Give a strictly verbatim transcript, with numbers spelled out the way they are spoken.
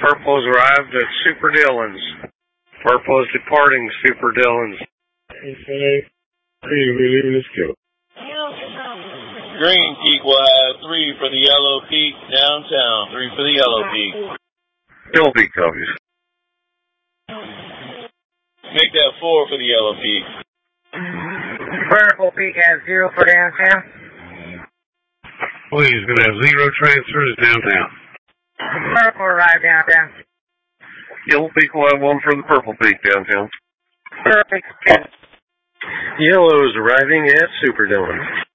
Purple's arrived at Super Dillon's. Purple's departing Super Dillon's. Green Peak will have three for the Yellow Peak downtown. Three for the Yellow Peak. Yellow Peak copies. Make that four for the Yellow Peak. Purple Peak has zero for downtown. Please, going to have zero transfers downtown. Purple arrived downtown. Yellow Peak will have one for the Purple Peak downtown. Purple Peak. Yellow is arriving at Super Dillon.